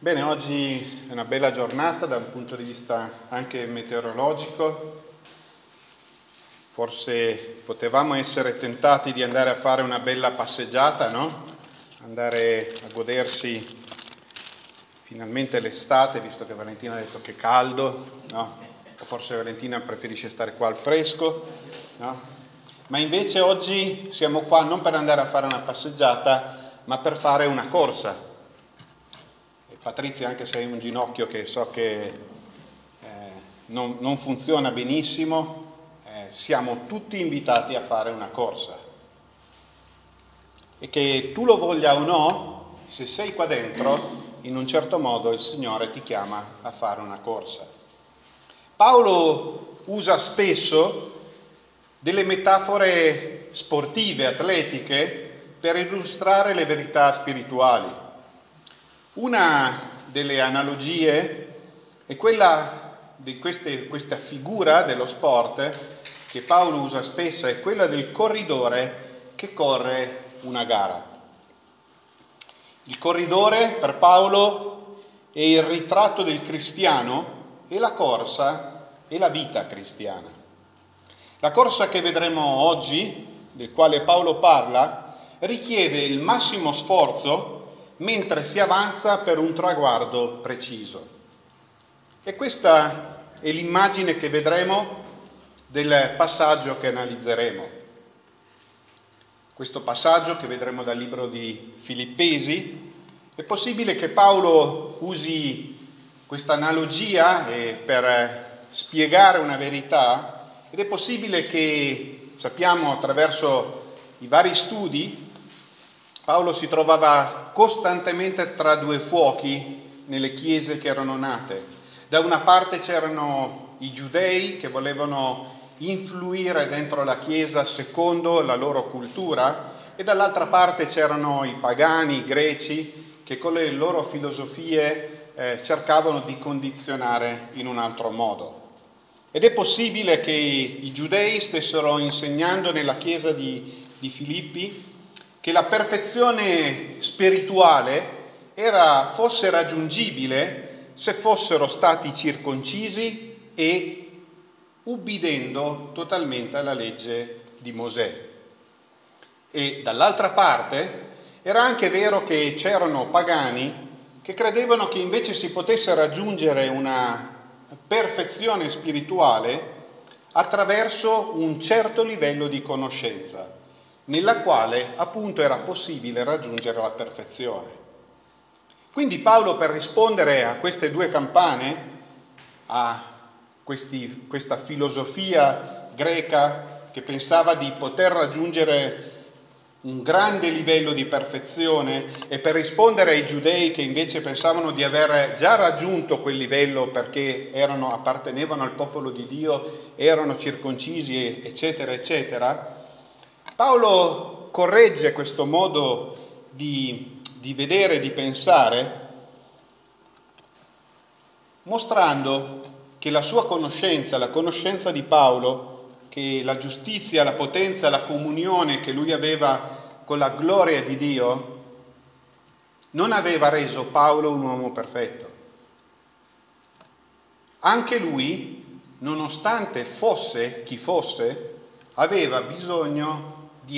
Bene, oggi è una bella giornata dal punto di vista anche meteorologico. Forse potevamo essere tentati di andare a fare una bella passeggiata, no? Andare a godersi finalmente l'estate, visto che Valentina ha detto che è caldo, no? O forse Valentina preferisce stare qua al fresco, no? Ma invece oggi siamo qua non per andare a fare una passeggiata, ma per fare una corsa. Patrizia, anche se hai un ginocchio che so che non funziona benissimo, siamo tutti invitati a fare una corsa. E che tu lo voglia o no, se sei qua dentro, in un certo modo il Signore ti chiama a fare una corsa. Paolo usa spesso delle metafore sportive, atletiche, per illustrare le verità spirituali. Una delle analogie è quella di questa figura dello sport che Paolo usa spesso, è quella del corridore che corre una gara. Il corridore per Paolo è il ritratto del cristiano e la corsa è la vita cristiana. La corsa che vedremo oggi, del quale Paolo parla, richiede il massimo sforzo mentre si avanza per un traguardo preciso. E questa è l'immagine che vedremo del passaggio che analizzeremo. Questo passaggio che vedremo dal libro di Filippesi, è possibile che Paolo usi questa analogia per spiegare una verità, ed è possibile che, sappiamo attraverso i vari studi, Paolo si trovava costantemente tra due fuochi nelle chiese che erano nate. Da una parte c'erano i giudei che volevano influire dentro la chiesa secondo la loro cultura e dall'altra parte c'erano i pagani, i greci, che con le loro filosofie cercavano di condizionare in un altro modo. Ed è possibile che i giudei stessero insegnando nella chiesa di Filippi che la perfezione spirituale fosse raggiungibile se fossero stati circoncisi e ubbidendo totalmente alla legge di Mosè. E dall'altra parte era anche vero che c'erano pagani che credevano che invece si potesse raggiungere una perfezione spirituale attraverso un certo livello di conoscenza, nella quale appunto era possibile raggiungere la perfezione. Quindi Paolo, per rispondere a queste due campane, a questa filosofia greca che pensava di poter raggiungere un grande livello di perfezione, e per rispondere ai giudei che invece pensavano di aver già raggiunto quel livello perché appartenevano al popolo di Dio, erano circoncisi, eccetera, eccetera, Paolo corregge questo modo di vedere, di pensare, mostrando che la sua conoscenza, la conoscenza di Paolo, che la giustizia, la potenza, la comunione che lui aveva con la gloria di Dio, non aveva reso Paolo un uomo perfetto. Anche lui, nonostante fosse chi fosse, aveva bisogno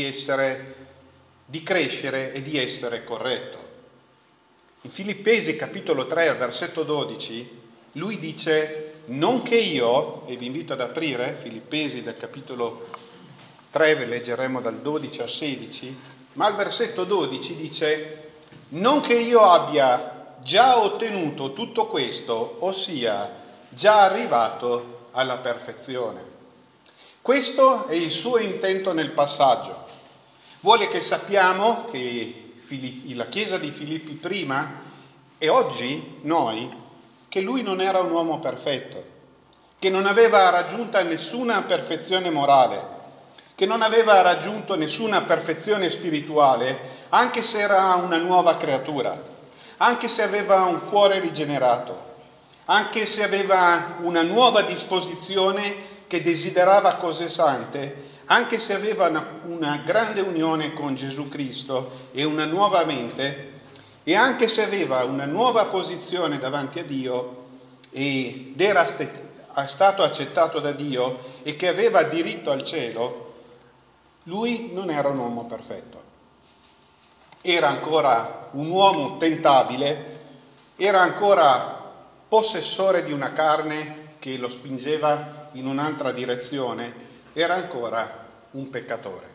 di crescere e di essere corretto. In Filippesi capitolo 3, versetto 12, lui dice: non che io, e vi invito ad aprire Filippesi del capitolo 3, leggeremo dal 12 al 16, ma al versetto 12 dice: non che io abbia già ottenuto tutto questo, ossia già arrivato alla perfezione. Questo è il suo intento nel passaggio. Vuole che sappiamo che la Chiesa di Filippi prima e oggi noi, che lui non era un uomo perfetto, che non aveva raggiunto nessuna perfezione morale, che non aveva raggiunto nessuna perfezione spirituale, anche se era una nuova creatura, anche se aveva un cuore rigenerato, anche se aveva una nuova disposizione che desiderava cose sante, anche se aveva una grande unione con Gesù Cristo e una nuova mente, E anche se aveva una nuova posizione davanti a Dio ed era stato accettato da Dio e che aveva diritto al cielo, lui non era un uomo perfetto. Era ancora un uomo tentabile, era ancora possessore di una carne che lo spingeva in un'altra direzione, era ancora un peccatore.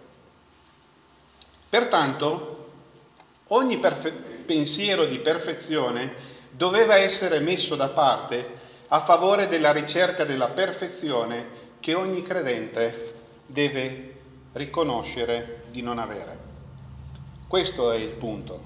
Pertanto, ogni pensiero di perfezione doveva essere messo da parte a favore della ricerca della perfezione che ogni credente deve riconoscere di non avere. Questo è il punto.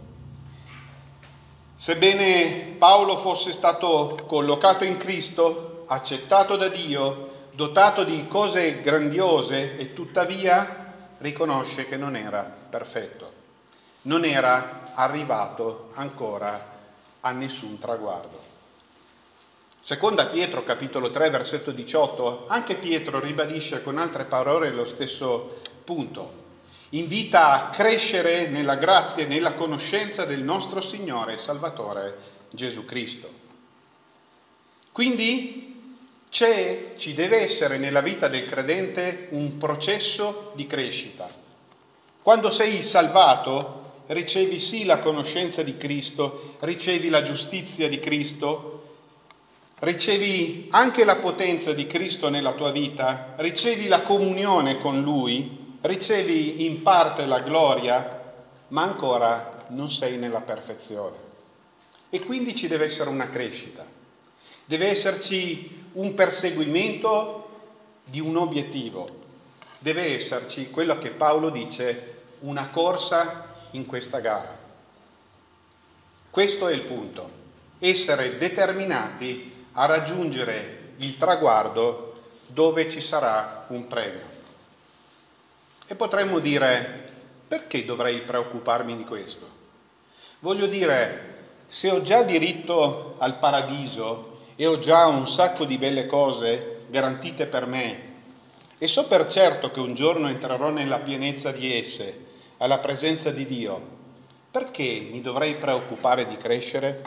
Sebbene Paolo fosse stato collocato in Cristo, accettato da Dio, dotato di cose grandiose, e tuttavia riconosce che non era perfetto, non era arrivato ancora a nessun traguardo. Seconda Pietro, capitolo 3, versetto 18, anche Pietro ribadisce con altre parole lo stesso punto. Invita a crescere nella grazia e nella conoscenza del nostro Signore e Salvatore Gesù Cristo. Quindi ci deve essere nella vita del credente un processo di crescita. Quando sei salvato, ricevi sì la conoscenza di Cristo, ricevi la giustizia di Cristo, ricevi anche la potenza di Cristo nella tua vita, ricevi la comunione con Lui, ricevi in parte la gloria, ma ancora non sei nella perfezione. E quindi ci deve essere una crescita, deve esserci un perseguimento di un obiettivo, deve esserci quello che Paolo dice, una corsa in questa gara. Questo è il punto, essere determinati a raggiungere il traguardo dove ci sarà un premio. E potremmo dire, perché dovrei preoccuparmi di questo? Voglio dire, se ho già diritto al paradiso e ho già un sacco di belle cose garantite per me, e so per certo che un giorno entrerò nella pienezza di esse, alla presenza di Dio, perché mi dovrei preoccupare di crescere?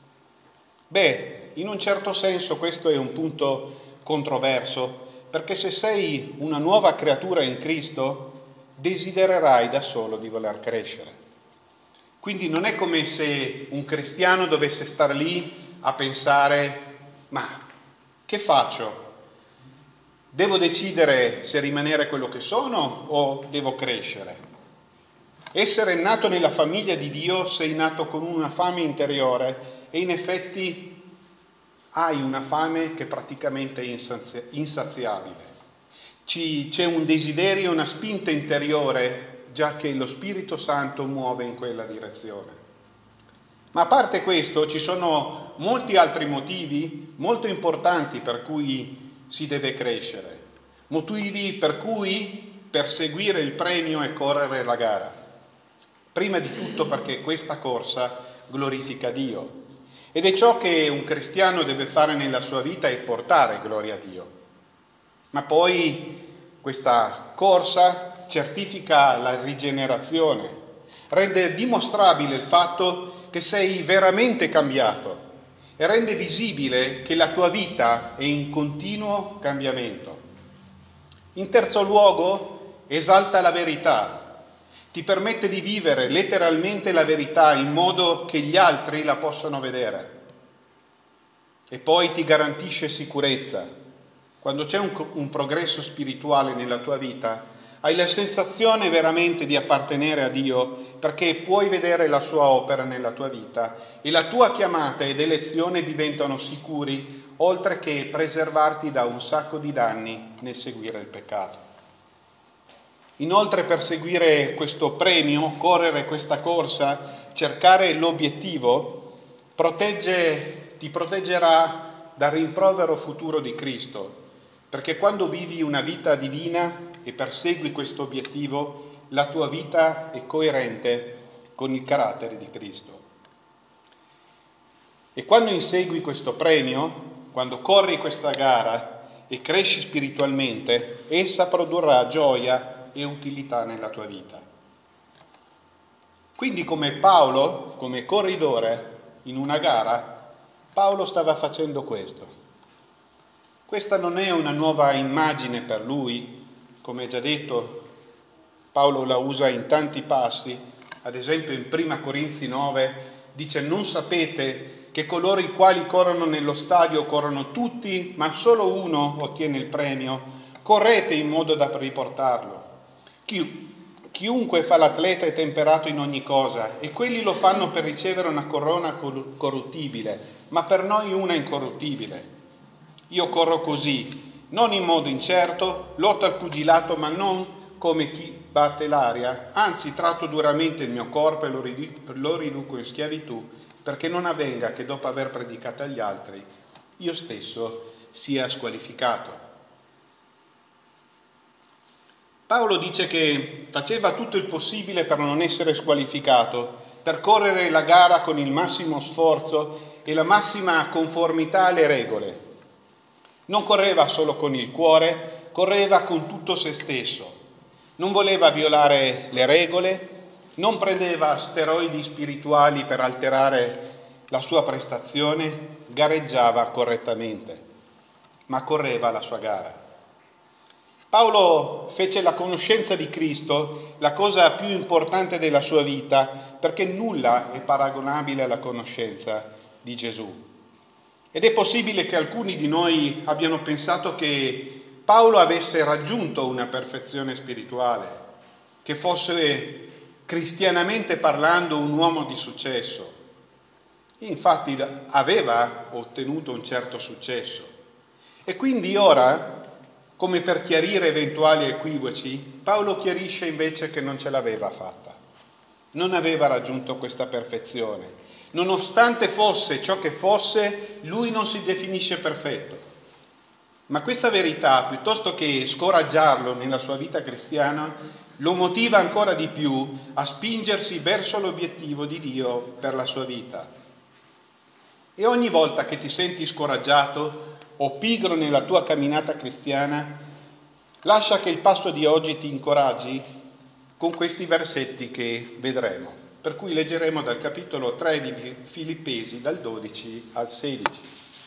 Beh, in un certo senso questo è un punto controverso, perché se sei una nuova creatura in Cristo, desidererai da solo di voler crescere. Quindi non è come se un cristiano dovesse star lì a pensare, ma che faccio? Devo decidere se rimanere quello che sono o devo crescere? Essere nato nella famiglia di Dio, sei nato con una fame interiore e in effetti hai una fame che praticamente è insaziabile. C'è un desiderio, una spinta interiore, già che lo Spirito Santo muove in quella direzione. Ma a parte questo, ci sono molti altri motivi molto importanti per cui si deve crescere, motivi per cui perseguire il premio e correre la gara. Prima di tutto perché questa corsa glorifica Dio. Ed è ciò che un cristiano deve fare nella sua vita, è portare gloria a Dio. Ma poi questa corsa certifica la rigenerazione, rende dimostrabile il fatto che sei veramente cambiato e rende visibile che la tua vita è in continuo cambiamento. In terzo luogo, esalta la verità, ti permette di vivere letteralmente la verità in modo che gli altri la possano vedere. E poi ti garantisce sicurezza. Quando c'è un progresso spirituale nella tua vita, hai la sensazione veramente di appartenere a Dio, perché puoi vedere la sua opera nella tua vita e la tua chiamata ed elezione diventano sicuri, oltre che preservarti da un sacco di danni nel seguire il peccato. Inoltre, per seguire questo premio, correre questa corsa, cercare l'obiettivo, ti proteggerà dal rimprovero futuro di Cristo, perché quando vivi una vita divina e persegui questo obiettivo, la tua vita è coerente con il carattere di Cristo. E quando insegui questo premio, quando corri questa gara e cresci spiritualmente, essa produrrà gioia e utilità nella tua vita. Quindi come Paolo, come corridore in una gara, Paolo stava facendo questo. Questa non è una nuova immagine per lui, come già detto, Paolo la usa in tanti passi, ad esempio in Prima Corinzi 9 dice: non sapete che coloro i quali corrono nello stadio corrono tutti, ma solo uno ottiene il premio? Correte in modo da riportarlo. Chiunque fa l'atleta è temperato in ogni cosa, e quelli lo fanno per ricevere una corona corruttibile, ma per noi una incorruttibile. Io corro così, non in modo incerto, lotto al pugilato, ma non come chi batte l'aria, anzi tratto duramente il mio corpo e lo riduco in schiavitù, perché non avvenga che dopo aver predicato agli altri io stesso sia squalificato. Paolo dice che faceva tutto il possibile per non essere squalificato, per correre la gara con il massimo sforzo e la massima conformità alle regole. Non correva solo con il cuore, correva con tutto se stesso. Non voleva violare le regole, non prendeva steroidi spirituali per alterare la sua prestazione, gareggiava correttamente, ma correva la sua gara. Paolo fece la conoscenza di Cristo la cosa più importante della sua vita, perché nulla è paragonabile alla conoscenza di Gesù. Ed è possibile che alcuni di noi abbiano pensato che Paolo avesse raggiunto una perfezione spirituale, che fosse cristianamente parlando un uomo di successo. Infatti aveva ottenuto un certo successo. E quindi ora, come per chiarire eventuali equivoci, Paolo chiarisce invece che non ce l'aveva fatta. Non aveva raggiunto questa perfezione. Nonostante fosse ciò che fosse, lui non si definisce perfetto. Ma questa verità, piuttosto che scoraggiarlo nella sua vita cristiana, lo motiva ancora di più a spingersi verso l'obiettivo di Dio per la sua vita. E ogni volta che ti senti scoraggiato o pigro nella tua camminata cristiana, lascia che il passo di oggi ti incoraggi con questi versetti che vedremo, per cui leggeremo dal capitolo 3 di Filippesi, dal 12 al 16.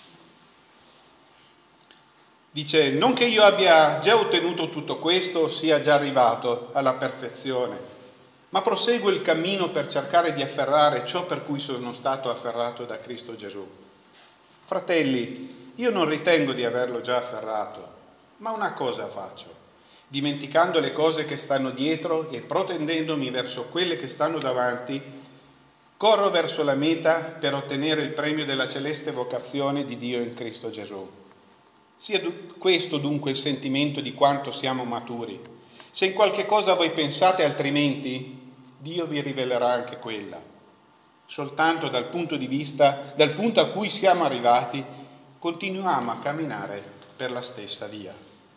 Dice: non che io abbia già ottenuto tutto questo o sia già arrivato alla perfezione, ma proseguo il cammino per cercare di afferrare ciò per cui sono stato afferrato da Cristo Gesù. Fratelli, io non ritengo di averlo già afferrato, ma una cosa faccio, dimenticando le cose che stanno dietro e protendendomi verso quelle che stanno davanti, corro verso la meta per ottenere il premio della celeste vocazione di Dio in Cristo Gesù. Sia questo dunque il sentimento di quanto siamo maturi. Se in qualche cosa voi pensate altrimenti, Dio vi rivelerà anche quella. Soltanto dal punto a cui siamo arrivati, continuiamo a camminare per la stessa via.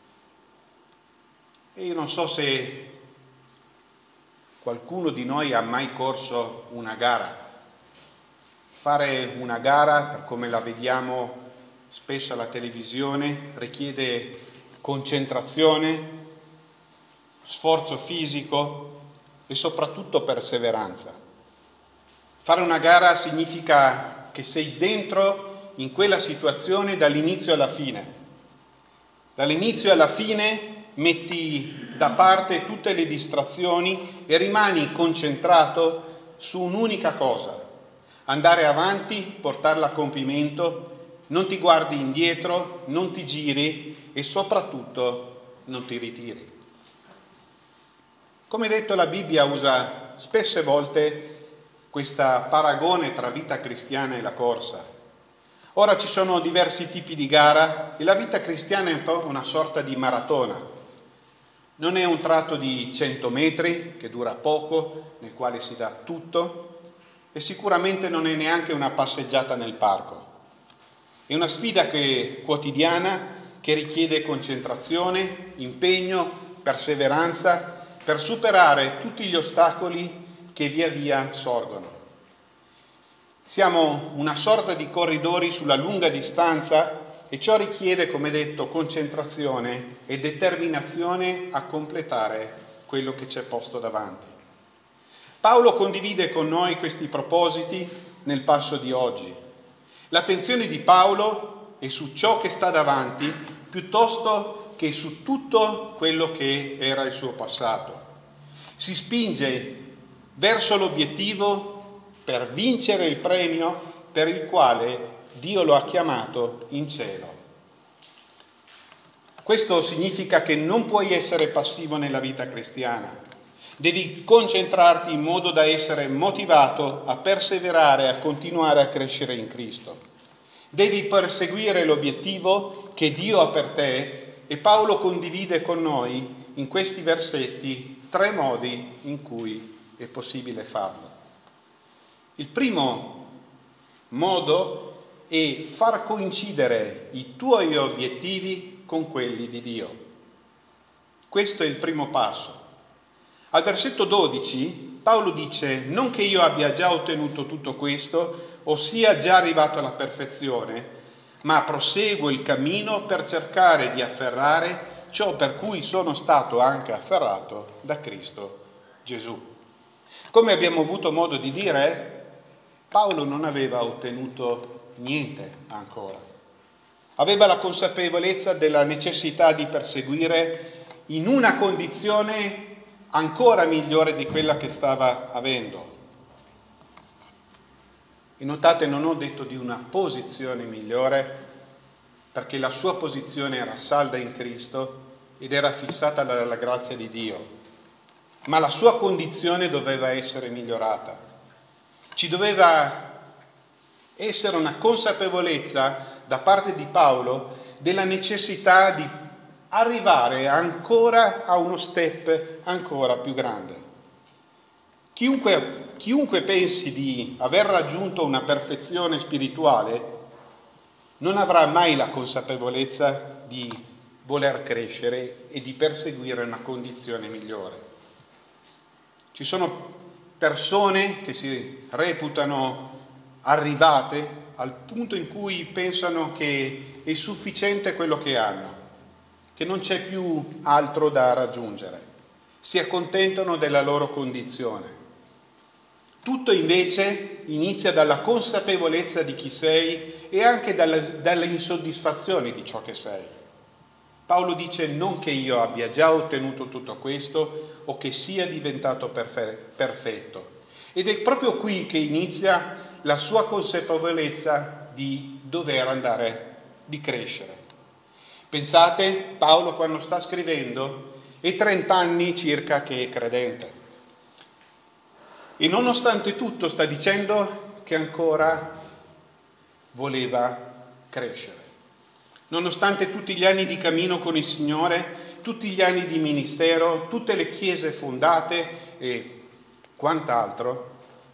E io non so se qualcuno di noi ha mai corso una gara. Fare una gara, per come la vediamo spesso alla televisione, richiede concentrazione, sforzo fisico e soprattutto perseveranza. Fare una gara significa che sei dentro in quella situazione dall'inizio alla fine. Dall'inizio alla fine metti da parte tutte le distrazioni e rimani concentrato su un'unica cosa: andare avanti, portarla a compimento, non ti guardi indietro, non ti giri e soprattutto non ti ritiri. Come detto, la Bibbia usa spesse volte questo paragone tra vita cristiana e la corsa. Ora ci sono diversi tipi di gara e la vita cristiana è un po' una sorta di maratona. Non è un tratto di 100 metri che dura poco, nel quale si dà tutto, e sicuramente non è neanche una passeggiata nel parco. È una sfida quotidiana che richiede concentrazione, impegno, perseveranza per superare tutti gli ostacoli che via via sorgono. Siamo una sorta di corridori sulla lunga distanza e ciò richiede, come detto, concentrazione e determinazione a completare quello che c'è posto davanti. Paolo condivide con noi questi propositi nel passo di oggi. L'attenzione di Paolo è su ciò che sta davanti piuttosto che su tutto quello che era il suo passato. Si spinge verso l'obiettivo per vincere il premio per il quale Dio lo ha chiamato in cielo. Questo significa che non puoi essere passivo nella vita cristiana. Devi concentrarti in modo da essere motivato a perseverare, a continuare a crescere in Cristo. Devi perseguire l'obiettivo che Dio ha per te e Paolo condivide con noi in questi versetti 3 modi in cui è possibile farlo. Il primo modo è far coincidere i tuoi obiettivi con quelli di Dio. Questo è il primo passo. Al versetto 12 Paolo dice: non che io abbia già ottenuto tutto questo o sia già arrivato alla perfezione, ma proseguo il cammino per cercare di afferrare ciò per cui sono stato anche afferrato da Cristo Gesù. Come abbiamo avuto modo di dire, Paolo non aveva ottenuto niente ancora. Aveva la consapevolezza della necessità di perseguire in una condizione ancora migliore di quella che stava avendo. E notate, non ho detto di una posizione migliore, perché la sua posizione era salda in Cristo ed era fissata dalla grazia di Dio, ma la sua condizione doveva essere migliorata. Ci doveva essere una consapevolezza da parte di Paolo della necessità di arrivare ancora a uno step ancora più grande. Chiunque pensi di aver raggiunto una perfezione spirituale non avrà mai la consapevolezza di voler crescere e di perseguire una condizione migliore. Ci sono persone che si reputano arrivate al punto in cui pensano che è sufficiente quello che hanno, che non c'è più altro da raggiungere, si accontentano della loro condizione. Tutto invece inizia dalla consapevolezza di chi sei e anche dalle insoddisfazioni di ciò che sei. Paolo dice: non che io abbia già ottenuto tutto questo o che sia diventato perfetto. Ed è proprio qui che inizia la sua consapevolezza di dover andare, di crescere. Pensate, Paolo quando sta scrivendo è 30 anni circa che è credente. E nonostante tutto sta dicendo che ancora voleva crescere. Nonostante tutti gli anni di cammino con il Signore, tutti gli anni di ministero, tutte le chiese fondate e quant'altro,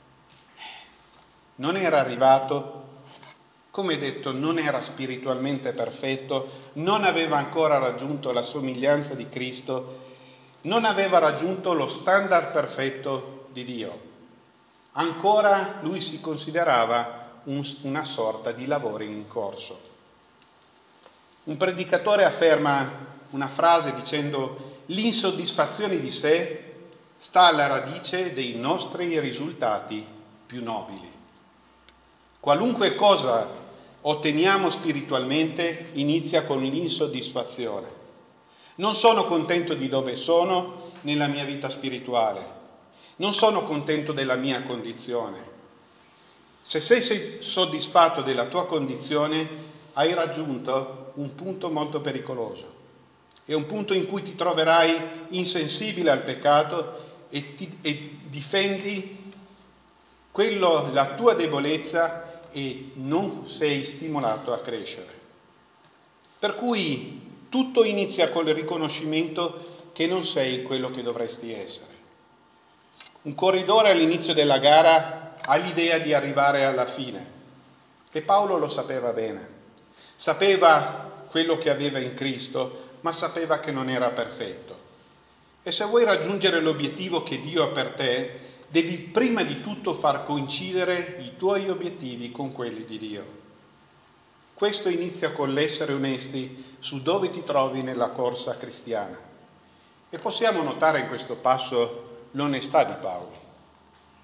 non era arrivato, come detto, non era spiritualmente perfetto, non aveva ancora raggiunto la somiglianza di Cristo, non aveva raggiunto lo standard perfetto di Dio. Ancora lui si considerava una sorta di lavoro in corso. Un predicatore afferma una frase dicendo: l'insoddisfazione di sé sta alla radice dei nostri risultati più nobili. Qualunque cosa otteniamo spiritualmente inizia con l'insoddisfazione. Non sono contento di dove sono nella mia vita spirituale. Non sono contento della mia condizione. Se sei soddisfatto della tua condizione, hai raggiunto un punto molto pericoloso. È un punto in cui ti troverai insensibile al peccato e difendi la tua debolezza e non sei stimolato a crescere. Per cui tutto inizia col riconoscimento che non sei quello che dovresti essere. Un corridore all'inizio della gara ha l'idea di arrivare alla fine e Paolo lo sapeva bene. Sapeva quello che aveva in Cristo, ma sapeva che non era perfetto. E se vuoi raggiungere l'obiettivo che Dio ha per te, devi prima di tutto far coincidere i tuoi obiettivi con quelli di Dio. Questo inizia con l'essere onesti su dove ti trovi nella corsa cristiana. E possiamo notare in questo passo l'onestà di Paolo.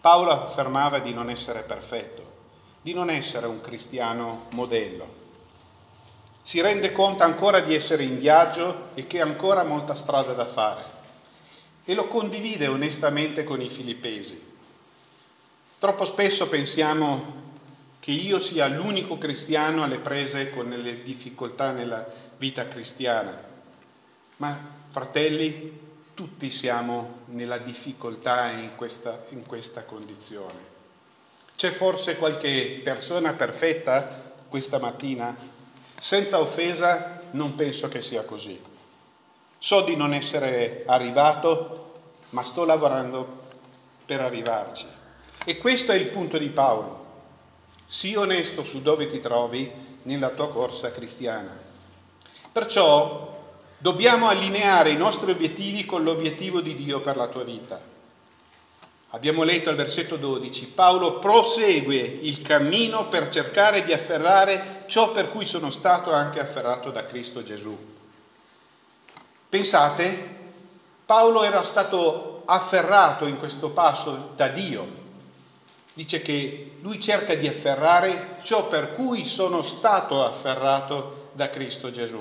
Paolo affermava di non essere perfetto, di non essere un cristiano modello. Si rende conto ancora di essere in viaggio e che ha ancora molta strada da fare. E lo condivide onestamente con i filippesi. Troppo spesso pensiamo che io sia l'unico cristiano alle prese con le difficoltà nella vita cristiana. Ma, fratelli, tutti siamo nella difficoltà in questa condizione. C'è forse qualche persona perfetta questa mattina? Senza offesa, non penso che sia così. So di non essere arrivato, ma sto lavorando per arrivarci. E questo è il punto di Paolo. Sii onesto su dove ti trovi nella tua corsa cristiana. Perciò dobbiamo allineare i nostri obiettivi con l'obiettivo di Dio per la tua vita. Abbiamo letto al versetto 12, Paolo prosegue il cammino per cercare di afferrare ciò per cui sono stato anche afferrato da Cristo Gesù. Pensate, Paolo era stato afferrato in questo passo da Dio. Dice che lui cerca di afferrare ciò per cui sono stato afferrato da Cristo Gesù.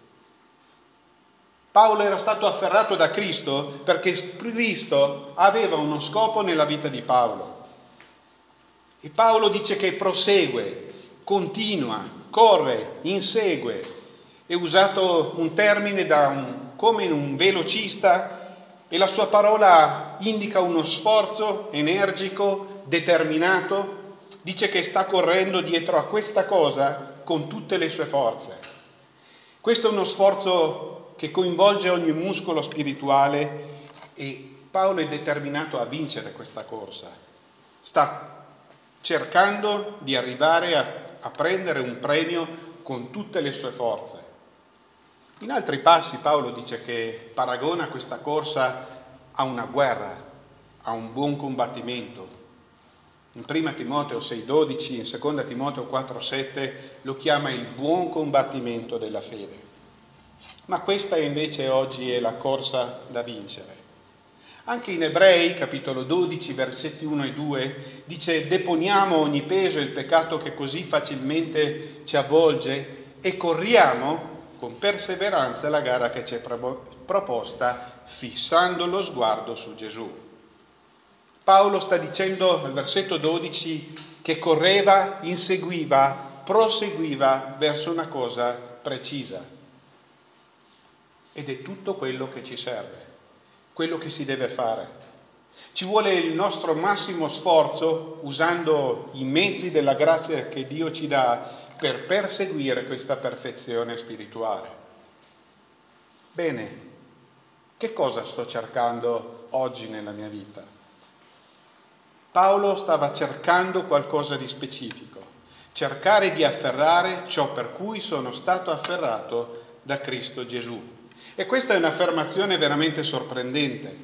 Paolo era stato afferrato da Cristo perché Cristo aveva uno scopo nella vita di Paolo. E Paolo dice che prosegue, continua, corre, insegue. È usato un termine come un velocista e la sua parola indica uno sforzo energico, determinato. Dice che sta correndo dietro a questa cosa con tutte le sue forze. Questo è uno sforzo che coinvolge ogni muscolo spirituale e Paolo è determinato a vincere questa corsa. Sta cercando di arrivare a prendere un premio con tutte le sue forze. In altri passi Paolo dice che paragona questa corsa a una guerra, a un buon combattimento. In 1 Timoteo 6,12, in 2 Timoteo 4,7 lo chiama il buon combattimento della fede. Ma questa invece oggi è la corsa da vincere. Anche in Ebrei, capitolo 12, versetti 1 e 2, dice deponiamo ogni peso e il peccato che così facilmente ci avvolge e corriamo con perseveranza la gara che ci è proposta, fissando lo sguardo su Gesù. Paolo sta dicendo al versetto 12 che correva, inseguiva, proseguiva verso una cosa precisa. Ed è tutto quello che ci serve, quello che si deve fare. Ci vuole il nostro massimo sforzo usando i mezzi della grazia che Dio ci dà per perseguire questa perfezione spirituale. Bene, che cosa sto cercando oggi nella mia vita? Paolo stava cercando qualcosa di specifico, cercare di afferrare ciò per cui sono stato afferrato da Cristo Gesù. E questa è un'affermazione veramente sorprendente.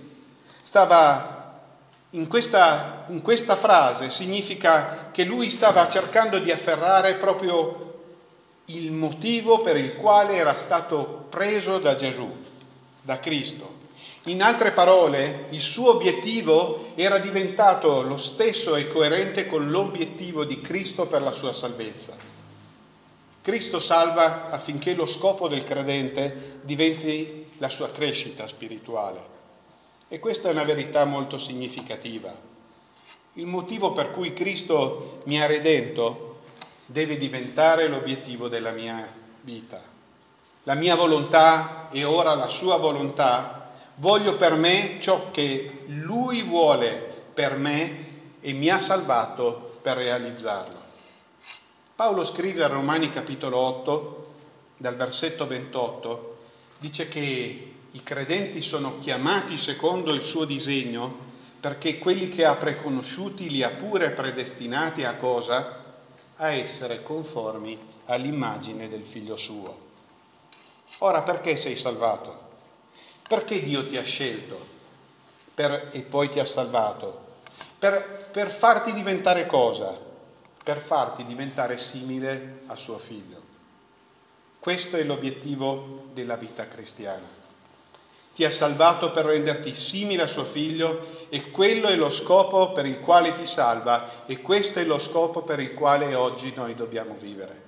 In questa frase significa che lui stava cercando di afferrare proprio il motivo per il quale era stato preso da Gesù, da Cristo. In altre parole, il suo obiettivo era diventato lo stesso e coerente con l'obiettivo di Cristo per la sua salvezza. Cristo salva affinché lo scopo del credente diventi la sua crescita spirituale. E questa è una verità molto significativa. Il motivo per cui Cristo mi ha redento deve diventare l'obiettivo della mia vita. La mia volontà e ora la sua volontà. Voglio per me ciò che Lui vuole per me e mi ha salvato per realizzarlo. Paolo scrive a Romani capitolo 8, dal versetto 28, dice che i credenti sono chiamati secondo il suo disegno perché quelli che ha preconosciuti li ha pure predestinati a cosa? A essere conformi all'immagine del Figlio suo. Ora perché sei salvato? Perché Dio ti ha scelto e poi ti ha salvato? Per farti diventare cosa? Per farti diventare simile a suo Figlio. Questo è l'obiettivo della vita cristiana. Ti ha salvato per renderti simile a suo figlio e quello è lo scopo per il quale ti salva e questo è lo scopo per il quale oggi noi dobbiamo vivere.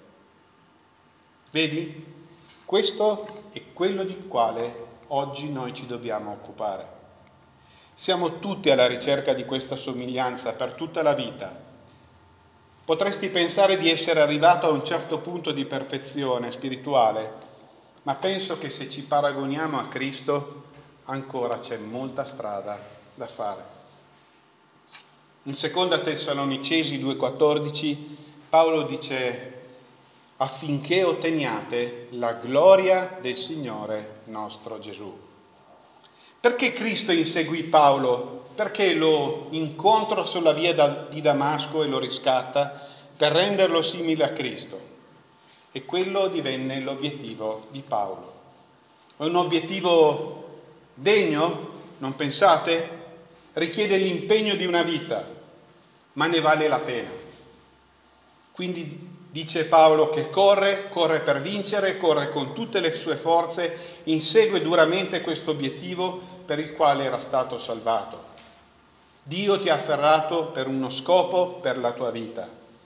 Vedi? Questo è quello di quale oggi noi ci dobbiamo occupare. Siamo tutti alla ricerca di questa somiglianza per tutta la vita. Potresti pensare di essere arrivato a un certo punto di perfezione spirituale, ma penso che se ci paragoniamo a Cristo ancora c'è molta strada da fare. In seconda Tessalonicesi 2,14 Paolo dice: affinché otteniate la gloria del Signore nostro Gesù. Perché Cristo inseguì Paolo? Perché lo incontra sulla via di Damasco e lo riscatta per renderlo simile a Cristo. E quello divenne l'obiettivo di Paolo. È un obiettivo degno, non pensate? Richiede l'impegno di una vita, ma ne vale la pena. Quindi dice Paolo che corre per vincere, corre con tutte le sue forze, insegue duramente questo obiettivo per il quale era stato salvato. Dio ti ha afferrato per uno scopo per la tua vita.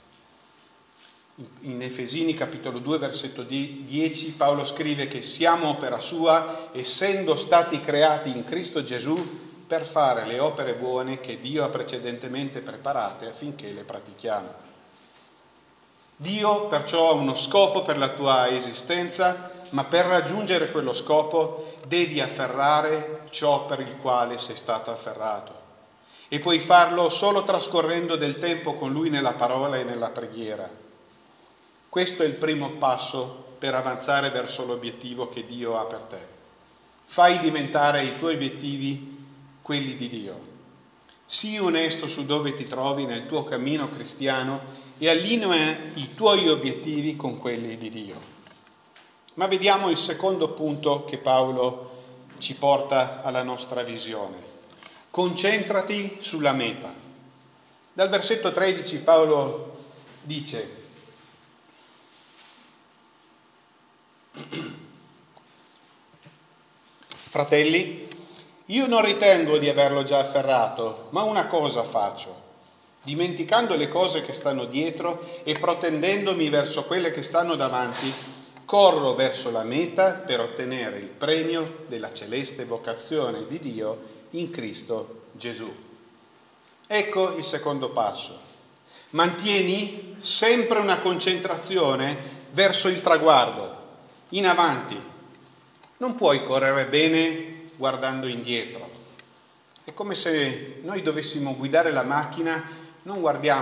In Efesini capitolo 2 versetto 10 Paolo scrive che siamo opera sua, essendo stati creati in Cristo Gesù per fare le opere buone che Dio ha precedentemente preparate affinché le pratichiamo. Dio perciò ha uno scopo per la tua esistenza, ma per raggiungere quello scopo devi afferrare ciò per il quale sei stato afferrato. E puoi farlo solo trascorrendo del tempo con Lui nella parola e nella preghiera. Questo è il primo passo per avanzare verso l'obiettivo che Dio ha per te. Fai diventare i tuoi obiettivi quelli di Dio. Sii onesto su dove ti trovi nel tuo cammino cristiano e allinea i tuoi obiettivi con quelli di Dio. Ma vediamo il secondo punto che Paolo ci porta alla nostra visione. Concentrati sulla meta. Dal versetto 13 Paolo dice: fratelli, io non ritengo di averlo già afferrato, ma una cosa faccio, dimenticando le cose che stanno dietro e protendendomi verso quelle che stanno davanti, corro verso la meta per ottenere il premio della celeste vocazione di Dio in Cristo Gesù. Ecco il secondo passo. Mantieni sempre una concentrazione verso il traguardo, in avanti. Non puoi correre bene guardando indietro. È come se noi dovessimo guidare la macchina, non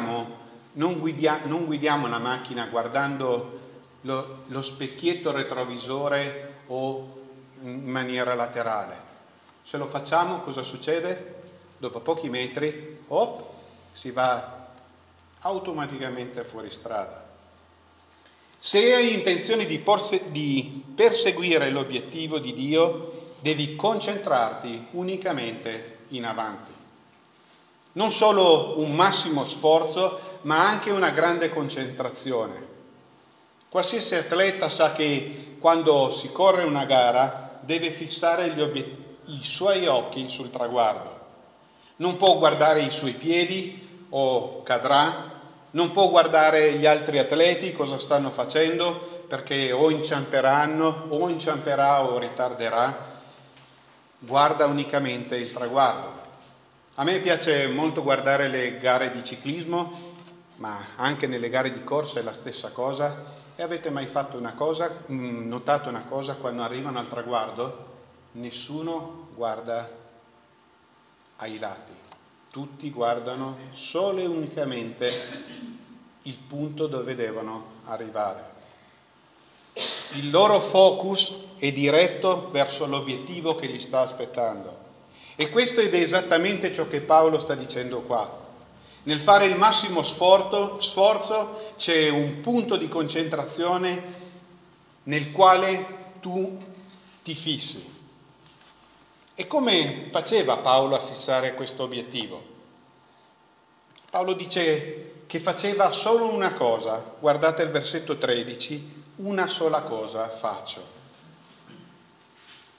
guidiamo la macchina guardando lo specchietto retrovisore o in maniera laterale. Se lo facciamo, cosa succede? Dopo pochi metri, si va automaticamente fuori strada. Se hai intenzione di perseguire l'obiettivo di Dio, devi concentrarti unicamente in avanti. Non solo un massimo sforzo, ma anche una grande concentrazione. Qualsiasi atleta sa che quando si corre una gara deve fissare i suoi occhi sul traguardo. Non può guardare i suoi piedi o cadrà, non può guardare gli altri atleti cosa stanno facendo perché o inciamperanno o inciamperà o ritarderà. Guarda unicamente il traguardo. A me piace molto guardare le gare di ciclismo, ma anche nelle gare di corsa è la stessa cosa. E avete mai notato una cosa, quando arrivano al traguardo? Nessuno guarda ai lati, tutti guardano solo e unicamente il punto dove devono arrivare. Il loro focus è diretto verso l'obiettivo che li sta aspettando. E questo è esattamente ciò che Paolo sta dicendo qua. Nel fare il massimo sforzo c'è un punto di concentrazione nel quale tu ti fissi. E come faceva Paolo a fissare questo obiettivo? Paolo dice che faceva solo una cosa, guardate il versetto 13, una sola cosa faccio.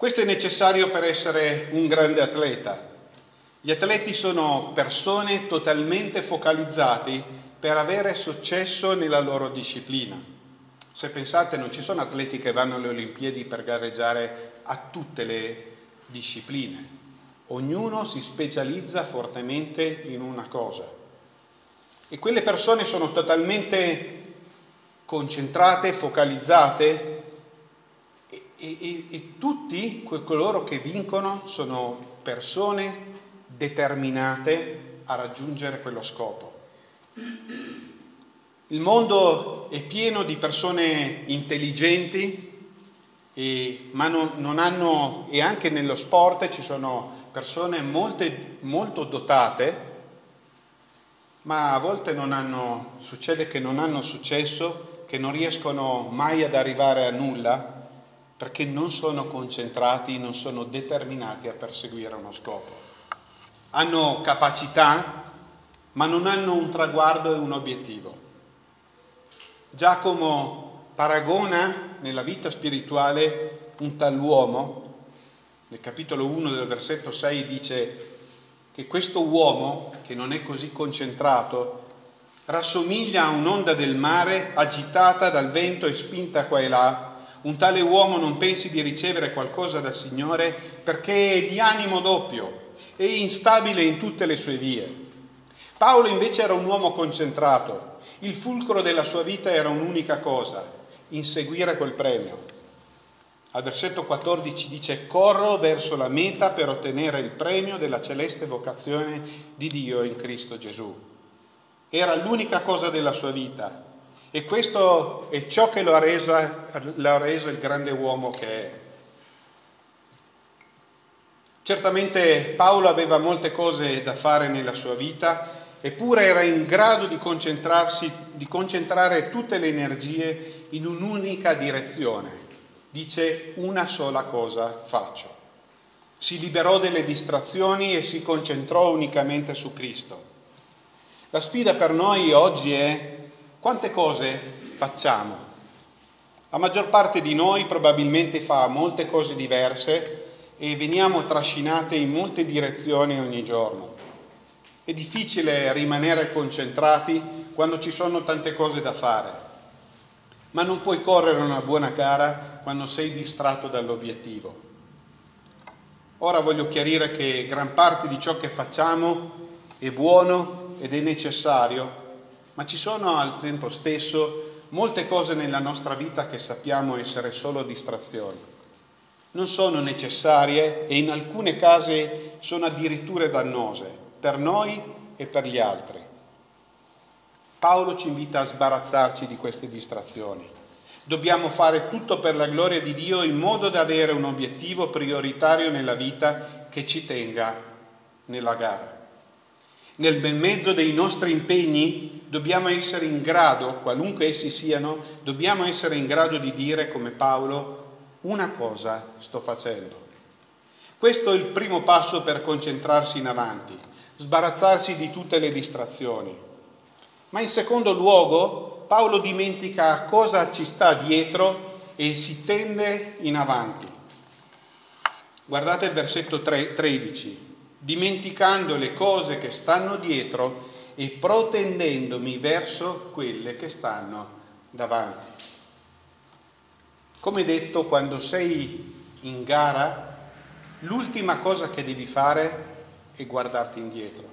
Questo è necessario per essere un grande atleta. Gli atleti sono persone totalmente focalizzate per avere successo nella loro disciplina. Se pensate, non ci sono atleti che vanno alle Olimpiadi per gareggiare a tutte le discipline. Ognuno si specializza fortemente in una cosa. E quelle persone sono totalmente concentrate, focalizzate e tutti coloro che vincono sono persone determinate a raggiungere quello scopo. Il mondo è pieno di persone intelligenti, ma non hanno, e anche nello sport ci sono persone molto dotate, ma a volte succede che non hanno successo, che non riescono mai ad arrivare a nulla, perché non sono concentrati, non sono determinati a perseguire uno scopo. Hanno capacità, ma non hanno un traguardo e un obiettivo. Giacomo paragona nella vita spirituale un tal uomo, nel capitolo 1 del versetto 6 dice che questo uomo, che non è così concentrato, rassomiglia a un'onda del mare agitata dal vento e spinta qua e là. Un tale uomo non pensi di ricevere qualcosa dal Signore perché è di animo doppio e instabile in tutte le sue vie. Paolo invece era un uomo concentrato. Il fulcro della sua vita era un'unica cosa: inseguire quel premio. Al versetto 14 dice: corro verso la meta per ottenere il premio della celeste vocazione di Dio in Cristo Gesù. Era l'unica cosa della sua vita e questo è ciò che l'ha reso il grande uomo che è. Certamente Paolo aveva molte cose da fare nella sua vita, eppure era in grado di concentrare tutte le energie in un'unica direzione. Dice: una sola cosa faccio. Si liberò delle distrazioni e si concentrò unicamente su Cristo. La sfida per noi oggi è: quante cose facciamo? La maggior parte di noi probabilmente fa molte cose diverse e veniamo trascinate in molte direzioni ogni giorno. È difficile rimanere concentrati quando ci sono tante cose da fare, ma non puoi correre una buona gara quando sei distratto dall'obiettivo. Ora voglio chiarire che gran parte di ciò che facciamo è buono ed è necessario, ma ci sono al tempo stesso molte cose nella nostra vita che sappiamo essere solo distrazioni. Non sono necessarie e in alcune casi sono addirittura dannose per noi e per gli altri. Paolo ci invita a sbarazzarci di queste distrazioni. Dobbiamo fare tutto per la gloria di Dio in modo da avere un obiettivo prioritario nella vita che ci tenga nella gara. Nel bel mezzo dei nostri impegni dobbiamo essere in grado, qualunque essi siano, dobbiamo essere in grado di dire come Paolo: una cosa sto facendo. Questo è il primo passo per concentrarsi in avanti, sbarazzarsi di tutte le distrazioni. Ma in secondo luogo Paolo dimentica cosa ci sta dietro e si tende in avanti. Guardate il versetto 13. Dimenticando le cose che stanno dietro e protendendomi verso quelle che stanno davanti. Come detto, quando sei in gara, l'ultima cosa che devi fare è guardarti indietro.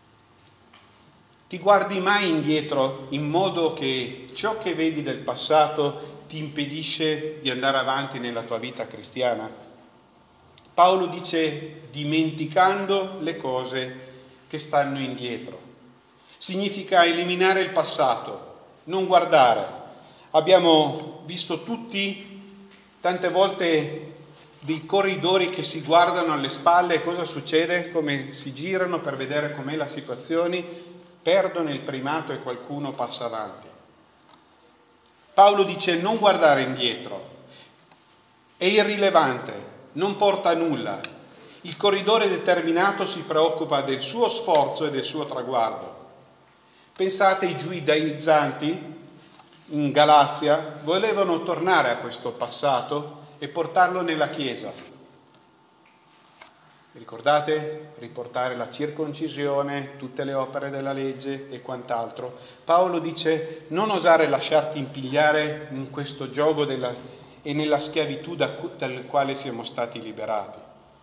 Ti guardi mai indietro in modo che ciò che vedi del passato ti impedisce di andare avanti nella tua vita cristiana? Paolo dice: dimenticando le cose che stanno indietro. Significa eliminare il passato, non guardare. Abbiamo visto tutti tante volte dei corridori che si guardano alle spalle e cosa succede? Come si girano per vedere com'è la situazione, perdono il primato e qualcuno passa avanti. Paolo dice: non guardare indietro, è irrilevante, non porta a nulla. Il corridore determinato si preoccupa del suo sforzo e del suo traguardo. Pensate, i giudaizzanti in Galazia volevano tornare a questo passato e portarlo nella Chiesa. Ricordate? Riportare la circoncisione, tutte le opere della legge e quant'altro. Paolo dice: non osare lasciarti impigliare in questo gioco e nella schiavitù dal quale siamo stati liberati.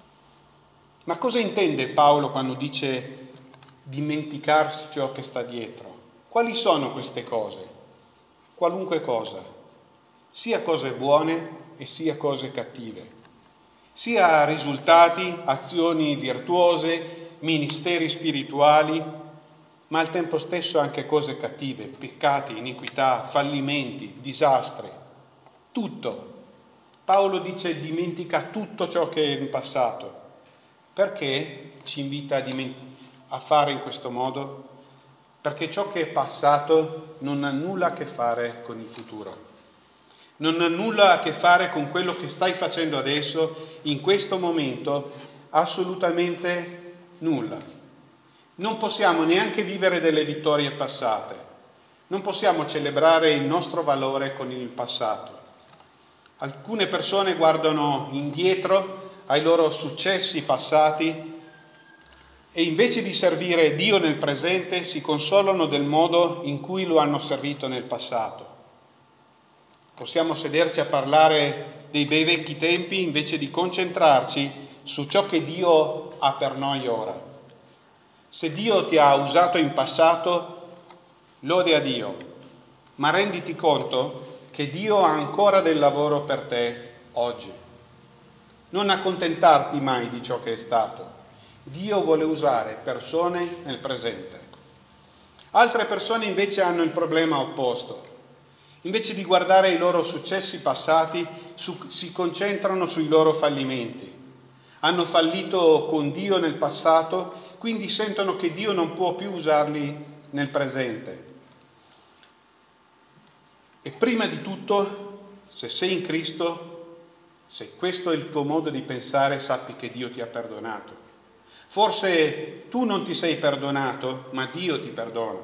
Ma cosa intende Paolo quando dice dimenticarsi ciò che sta dietro? Quali sono queste cose? Qualunque cosa, sia cose buone e sia cose cattive, sia risultati, azioni virtuose, ministeri spirituali, ma al tempo stesso anche cose cattive, peccati, iniquità, fallimenti, disastri, tutto. Paolo dice dimentica tutto ciò che è in passato. Perché ci invita a fare in questo modo? Perché ciò che è passato non ha nulla a che fare con il futuro. Non ha nulla a che fare con quello che stai facendo adesso, in questo momento, assolutamente nulla. Non possiamo neanche vivere delle vittorie passate. Non possiamo celebrare il nostro valore con il passato. Alcune persone guardano indietro ai loro successi passati e invece di servire Dio nel presente si consolano del modo in cui lo hanno servito nel passato. Possiamo sederci a parlare dei bei vecchi tempi invece di concentrarci su ciò che Dio ha per noi ora. Se Dio ti ha usato in passato, lode a Dio, ma renditi conto che Dio ha ancora del lavoro per te oggi. Non accontentarti mai di ciò che è stato. Dio vuole usare persone nel presente. Altre persone invece hanno il problema opposto. Invece di guardare i loro successi passati, si concentrano sui loro fallimenti. Hanno fallito con Dio nel passato, quindi sentono che Dio non può più usarli nel presente. E prima di tutto, se sei in Cristo, se questo è il tuo modo di pensare, sappi che Dio ti ha perdonato. Forse tu non ti sei perdonato, ma Dio ti perdona.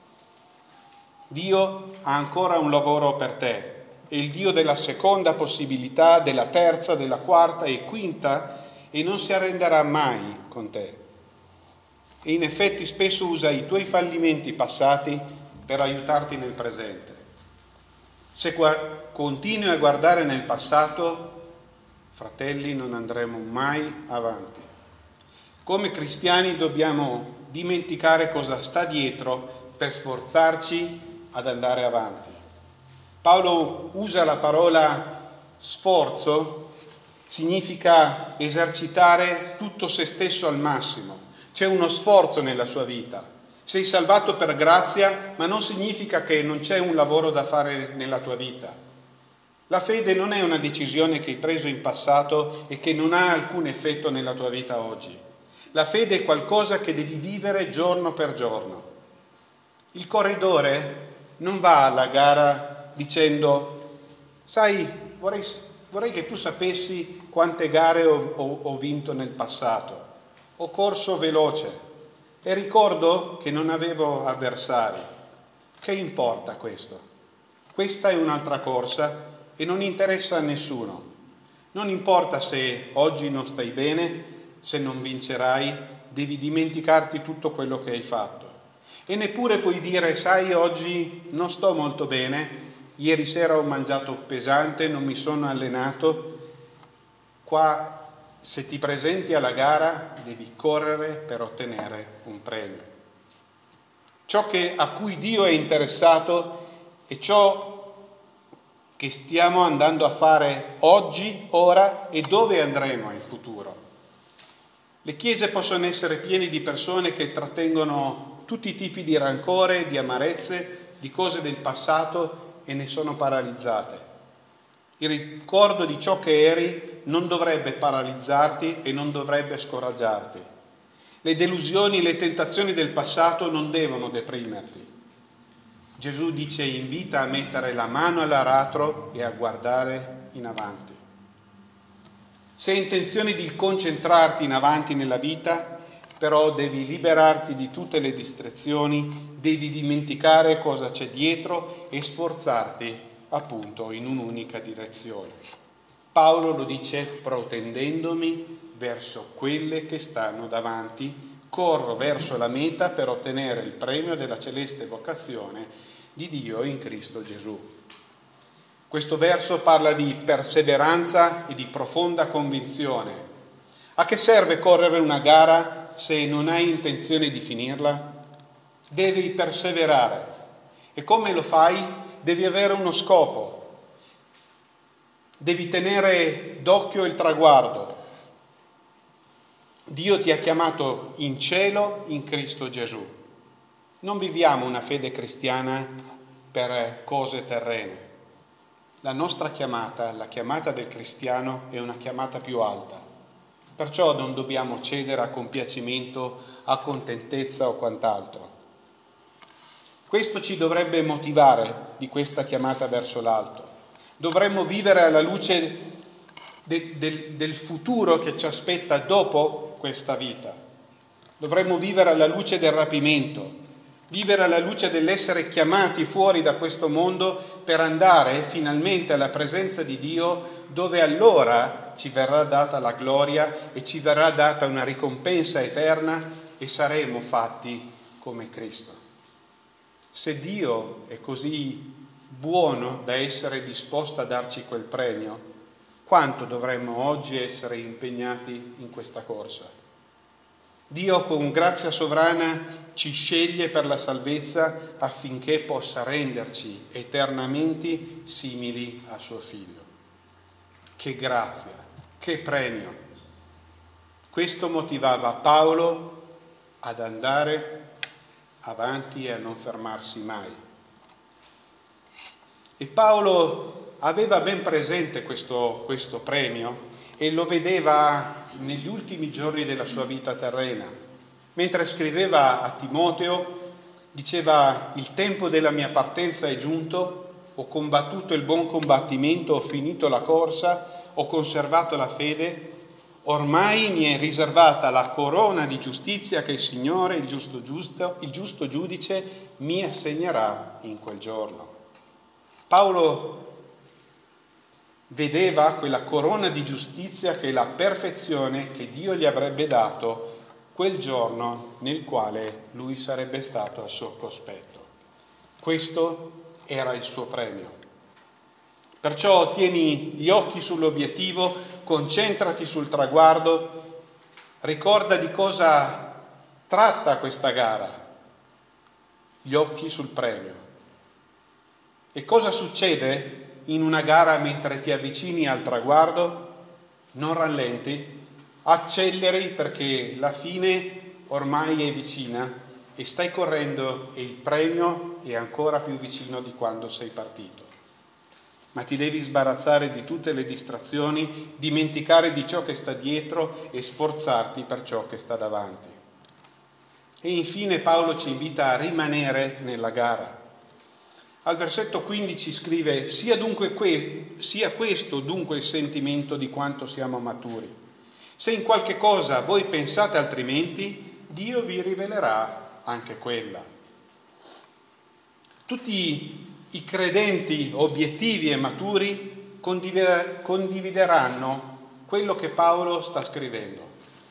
Dio ha ancora un lavoro per te. È il Dio della seconda possibilità, della terza, della quarta e quinta, e non si arrenderà mai con te. E in effetti spesso usa i tuoi fallimenti passati per aiutarti nel presente. Se continui a guardare nel passato, fratelli, non andremo mai avanti. Come cristiani dobbiamo dimenticare cosa sta dietro per sforzarci ad andare avanti. Paolo usa la parola sforzo, significa esercitare tutto se stesso al massimo. C'è uno sforzo nella sua vita. Sei salvato per grazia, ma non significa che non c'è un lavoro da fare nella tua vita. La fede non è una decisione che hai preso in passato e che non ha alcun effetto nella tua vita oggi. La fede è qualcosa che devi vivere giorno per giorno. Il corridore non va alla gara dicendo: sai, vorrei che tu sapessi quante gare ho vinto nel passato. Ho corso veloce e ricordo che non avevo avversari. Che importa questo? Questa è un'altra corsa e non interessa a nessuno. Non importa se oggi non stai bene, se non vincerai, devi dimenticarti tutto quello che hai fatto. E neppure puoi dire: sai, oggi non sto molto bene, ieri sera ho mangiato pesante, non mi sono allenato. Qua, se ti presenti alla gara, devi correre per ottenere un premio. Ciò a cui Dio è interessato è ciò che stiamo andando a fare oggi, ora e dove andremo in futuro. Le chiese possono essere piene di persone che trattengono tutti i tipi di rancore, di amarezze, di cose del passato e ne sono paralizzate. Il ricordo di ciò che eri non dovrebbe paralizzarti e non dovrebbe scoraggiarti. Le delusioni e le tentazioni del passato non devono deprimerti. Gesù dice: invita a mettere la mano all'aratro e a guardare in avanti. Se hai intenzione di concentrarti in avanti nella vita, però devi liberarti di tutte le distrazioni, devi dimenticare cosa c'è dietro e sforzarti appunto in un'unica direzione. Paolo lo dice protendendomi verso quelle che stanno davanti, corro verso la meta per ottenere il premio della celeste vocazione di Dio in Cristo Gesù. Questo verso parla di perseveranza e di profonda convinzione. A che serve correre una gara se non hai intenzione di finirla? Devi perseverare. E come lo fai? Devi avere uno scopo. Devi tenere d'occhio il traguardo. Dio ti ha chiamato in cielo in Cristo Gesù. Non viviamo una fede cristiana per cose terrene. La nostra chiamata, la chiamata del cristiano, è una chiamata più alta. Perciò non dobbiamo cedere a compiacimento, a contentezza o quant'altro. Questo ci dovrebbe motivare di questa chiamata verso l'alto. Dovremmo vivere alla luce del futuro che ci aspetta dopo questa vita. Dovremmo vivere alla luce del rapimento, vivere alla luce dell'essere chiamati fuori da questo mondo per andare finalmente alla presenza di Dio, dove allora ci verrà data la gloria e ci verrà data una ricompensa eterna e saremo fatti come Cristo. Se Dio è così buono da essere disposto a darci quel premio, quanto dovremmo oggi essere impegnati in questa corsa? Dio con grazia sovrana ci sceglie per la salvezza affinché possa renderci eternamente simili a suo Figlio. Che grazia, che premio! Questo motivava Paolo ad andare avanti e a non fermarsi mai. E Paolo aveva ben presente questo premio e lo vedeva negli ultimi giorni della sua vita terrena. Mentre scriveva a Timoteo, diceva: il tempo della mia partenza è giunto, ho combattuto il buon combattimento, ho finito la corsa, ho conservato la fede, ormai mi è riservata la corona di giustizia che il Signore, il giusto giudice, mi assegnerà in quel giorno. Paolo vedeva quella corona di giustizia che è la perfezione che Dio gli avrebbe dato quel giorno nel quale lui sarebbe stato al suo cospetto. Questo era il suo premio. Perciò tieni gli occhi sull'obiettivo, concentrati sul traguardo, ricorda di cosa tratta questa gara, gli occhi sul premio. E cosa succede in una gara mentre ti avvicini al traguardo? Non rallenti, acceleri perché la fine ormai è vicina e stai correndo e il premio è ancora più vicino di quando sei partito. Ma ti devi sbarazzare di tutte le distrazioni, dimenticare di ciò che sta dietro e sforzarti per ciò che sta davanti. E infine Paolo ci invita a rimanere nella gara. Al versetto 15 scrive: sia questo dunque il sentimento di quanto siamo maturi. Se in qualche cosa voi pensate altrimenti, Dio vi rivelerà anche quella. Tutti i credenti obiettivi e maturi condivideranno quello che Paolo sta scrivendo.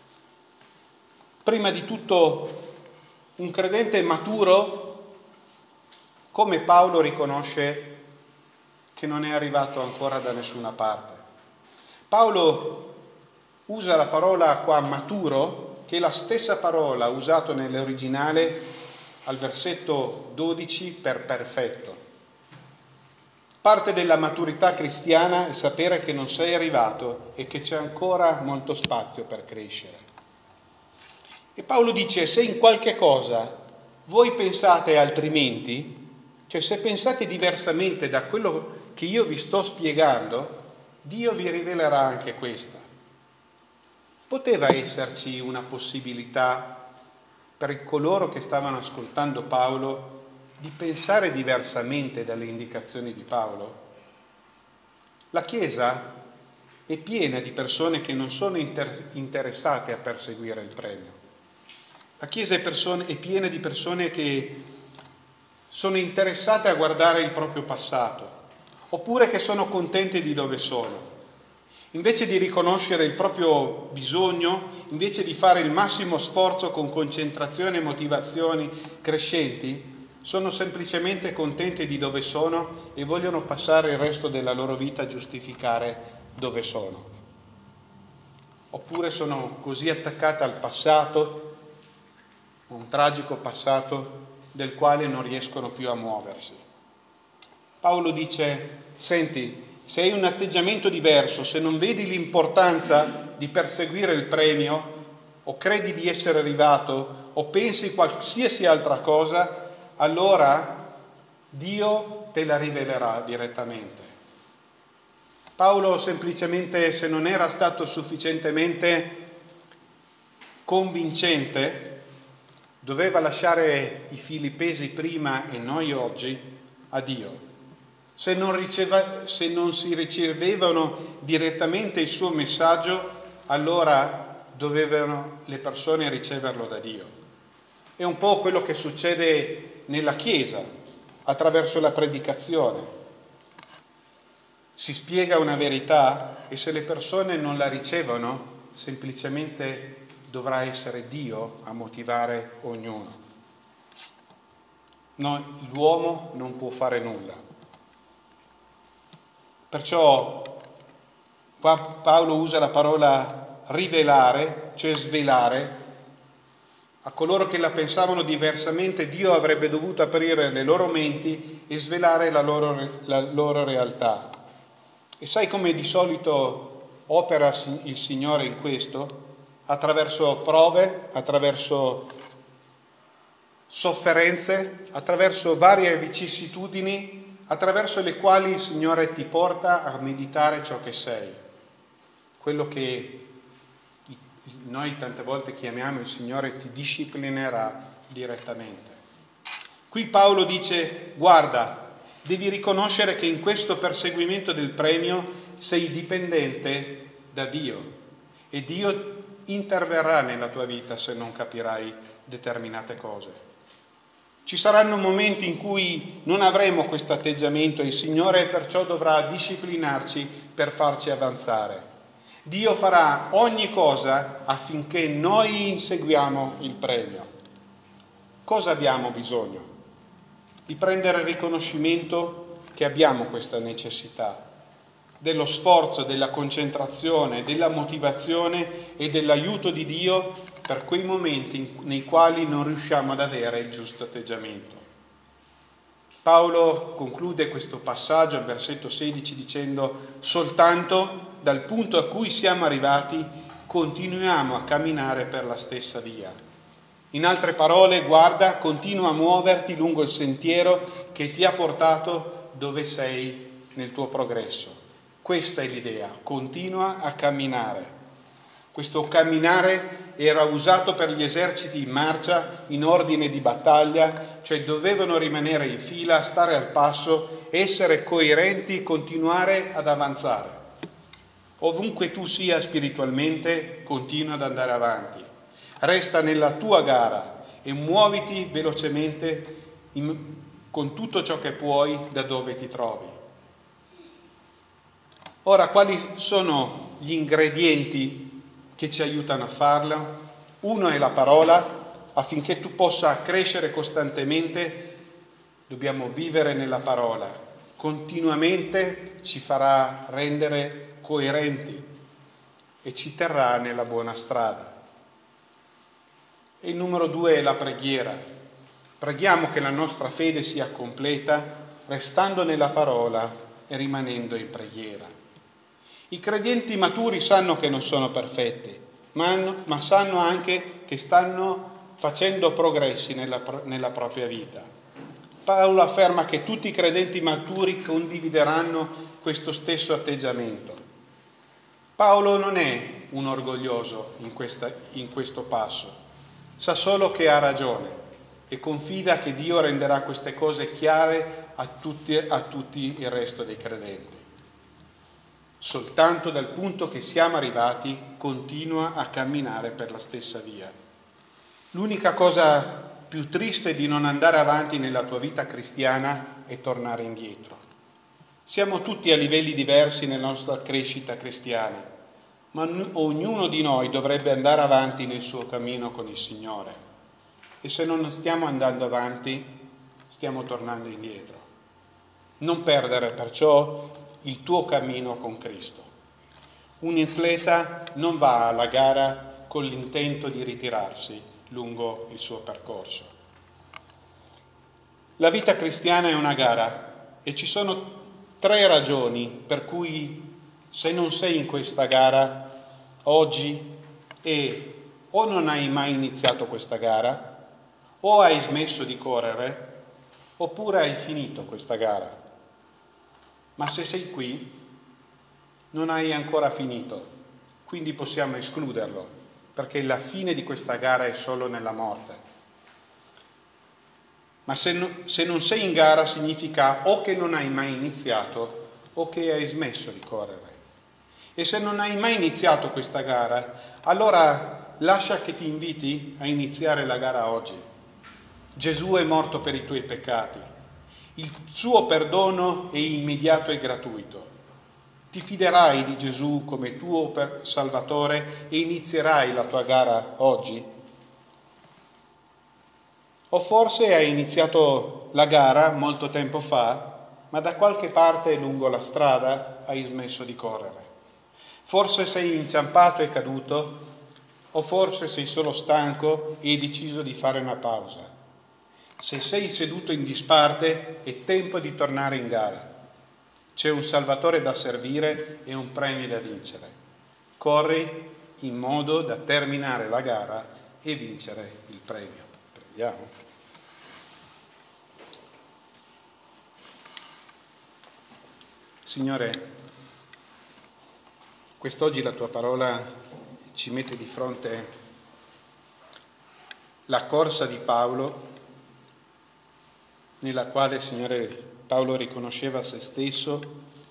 Prima di tutto, un credente maturo, come Paolo, riconosce che non è arrivato ancora da nessuna parte. Paolo usa la parola qua maturo, che è la stessa parola usata nell'originale al versetto 12 per perfetto. Parte della maturità cristiana è sapere che non sei arrivato e che c'è ancora molto spazio per crescere. E Paolo dice: se in qualche cosa voi pensate altrimenti, cioè se pensate diversamente da quello che io vi sto spiegando, Dio vi rivelerà anche questa. Poteva esserci una possibilità per coloro che stavano ascoltando Paolo di pensare diversamente dalle indicazioni di Paolo? La Chiesa è piena di persone che non sono interessate a perseguire il premio. La Chiesa è piena di persone che sono interessate a guardare il proprio passato, oppure che sono contente di dove sono. Invece di riconoscere il proprio bisogno, invece di fare il massimo sforzo con concentrazione e motivazioni crescenti, sono semplicemente contenti di dove sono e vogliono passare il resto della loro vita a giustificare dove sono. Oppure sono così attaccati al passato, un tragico passato del quale non riescono più a muoversi. Paolo dice: senti, se hai un atteggiamento diverso, se non vedi l'importanza di perseguire il premio, o credi di essere arrivato, o pensi qualsiasi altra cosa, allora Dio te la rivelerà direttamente. Paolo semplicemente, se non era stato sufficientemente convincente, doveva lasciare i Filippesi prima e noi oggi a Dio. Se non si ricevevano direttamente il suo messaggio, allora dovevano le persone riceverlo da Dio. È un po' quello che succede nella Chiesa, attraverso la predicazione. Si spiega una verità e se le persone non la ricevono, semplicemente dovrà essere Dio a motivare ognuno. L'uomo non può fare nulla. Perciò Paolo usa la parola rivelare, cioè svelare. A coloro che la pensavano diversamente, Dio avrebbe dovuto aprire le loro menti e svelare la loro realtà. E sai come di solito opera il Signore in questo? Attraverso prove, attraverso sofferenze, attraverso varie vicissitudini, attraverso le quali il Signore ti porta a meditare ciò che sei, quello che noi tante volte chiamiamo il Signore ti disciplinerà direttamente. Qui Paolo dice: guarda, devi riconoscere che in questo perseguimento del premio sei dipendente da Dio e Dio interverrà nella tua vita se non capirai determinate cose. Ci saranno momenti in cui non avremo questo atteggiamento e il Signore perciò dovrà disciplinarci per farci avanzare. Dio farà ogni cosa affinché noi inseguiamo il premio. Cosa abbiamo bisogno? Di prendere riconoscimento che abbiamo questa necessità, dello sforzo, della concentrazione, della motivazione e dell'aiuto di Dio per quei momenti nei quali non riusciamo ad avere il giusto atteggiamento. Paolo conclude questo passaggio al versetto 16 dicendo: soltanto dal punto a cui siamo arrivati continuiamo a camminare per la stessa via. In altre parole, guarda, continua a muoverti lungo il sentiero che ti ha portato dove sei nel tuo progresso. Questa è l'idea, continua a camminare. Questo camminare era usato per gli eserciti in marcia, in ordine di battaglia, cioè dovevano rimanere in fila, stare al passo, essere coerenti, continuare ad avanzare. Ovunque tu sia spiritualmente, continua ad andare avanti. Resta nella tua gara e muoviti velocemente con tutto ciò che puoi da dove ti trovi. Ora, quali sono gli ingredienti che ci aiutano a farlo? Uno è la parola. Affinché tu possa crescere costantemente, dobbiamo vivere nella parola. Continuamente ci farà rendere coerenti e ci terrà nella buona strada. E il numero 2 è la preghiera. Preghiamo che la nostra fede sia completa, restando nella parola e rimanendo in preghiera. I credenti maturi sanno che non sono perfetti, ma sanno anche che stanno facendo progressi nella propria vita. Paolo afferma che tutti i credenti maturi condivideranno questo stesso atteggiamento. Paolo non è un orgoglioso in questo passo, sa solo che ha ragione e confida che Dio renderà queste cose chiare a tutti il resto dei credenti. Soltanto dal punto che siamo arrivati continua a camminare per la stessa via. L'unica cosa più triste di non andare avanti nella tua vita cristiana è tornare indietro. Siamo tutti a livelli diversi nella nostra crescita cristiana, ma ognuno di noi dovrebbe andare avanti nel suo cammino con il Signore. E se non stiamo andando avanti, stiamo tornando indietro. Non perdere perciò il tuo cammino con Cristo. Un atleta non va alla gara con l'intento di ritirarsi lungo il suo percorso. La vita cristiana è una gara e ci sono 3 ragioni per cui se non sei in questa gara oggi o non hai mai iniziato questa gara, o hai smesso di correre, oppure hai finito questa gara. Ma se sei qui, non hai ancora finito, quindi possiamo escluderlo, perché la fine di questa gara è solo nella morte. Ma se non sei in gara significa o che non hai mai iniziato o che hai smesso di correre. E se non hai mai iniziato questa gara, allora lascia che ti inviti a iniziare la gara oggi. Gesù è morto per i tuoi peccati. Il suo perdono è immediato e gratuito. Ti fiderai di Gesù come tuo Salvatore e inizierai la tua gara oggi? O forse hai iniziato la gara molto tempo fa, ma da qualche parte lungo la strada hai smesso di correre. Forse sei inciampato e caduto, o forse sei solo stanco e hai deciso di fare una pausa. Se sei seduto in disparte, è tempo di tornare in gara. C'è un Salvatore da servire e un premio da vincere. Corri in modo da terminare la gara e vincere il premio. Preghiamo. Signore, quest'oggi la tua parola ci mette di fronte la corsa di Paolo, nella quale, Signore, Paolo riconosceva se stesso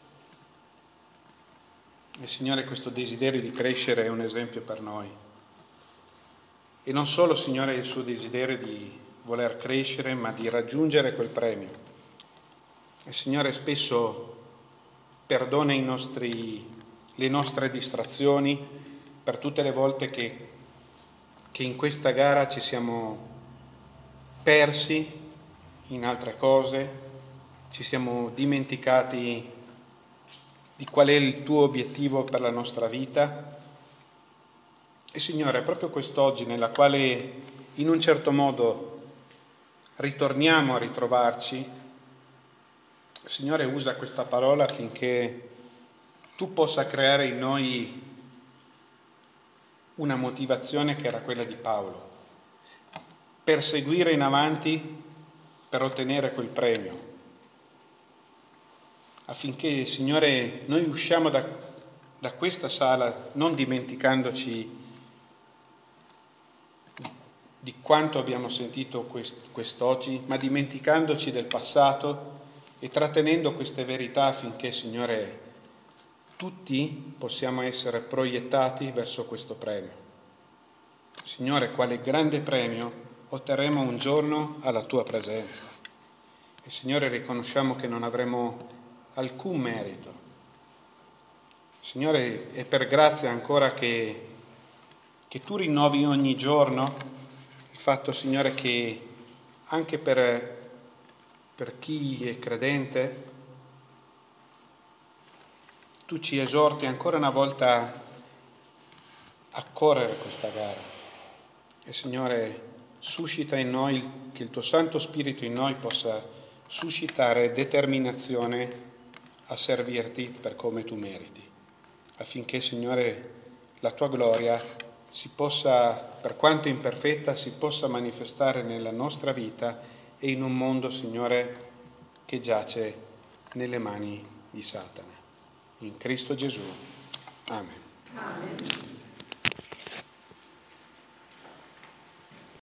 e, Signore, questo desiderio di crescere è un esempio per noi. E non solo, Signore, il suo desiderio di voler crescere, ma di raggiungere quel premio. E, Signore, spesso perdona le nostre distrazioni per tutte le volte che in questa gara ci siamo persi in altre cose, ci siamo dimenticati di qual è il tuo obiettivo per la nostra vita. E Signore, proprio quest'oggi nella quale in un certo modo ritorniamo a ritrovarci, Signore, usa questa parola affinché tu possa creare in noi una motivazione che era quella di Paolo, per seguire in avanti, per ottenere quel premio, affinché, Signore, noi usciamo da questa sala non dimenticandoci di quanto abbiamo sentito quest'oggi, ma dimenticandoci del passato e trattenendo queste verità affinché, Signore, tutti possiamo essere proiettati verso questo premio. Signore, quale grande premio otterremo un giorno alla tua presenza. E Signore, riconosciamo che non avremo alcun merito. Signore, è per grazia ancora che tu rinnovi ogni giorno il fatto, Signore, che anche per chi è credente, tu ci esorti ancora una volta a correre questa gara. E Signore, suscita in noi, che il tuo Santo Spirito in noi possa suscitare determinazione a servirti per come tu meriti, affinché, Signore, la tua gloria si possa, per quanto imperfetta, si possa manifestare nella nostra vita e in un mondo, Signore, che giace nelle mani di Satana. In Cristo Gesù. Amen. Amen.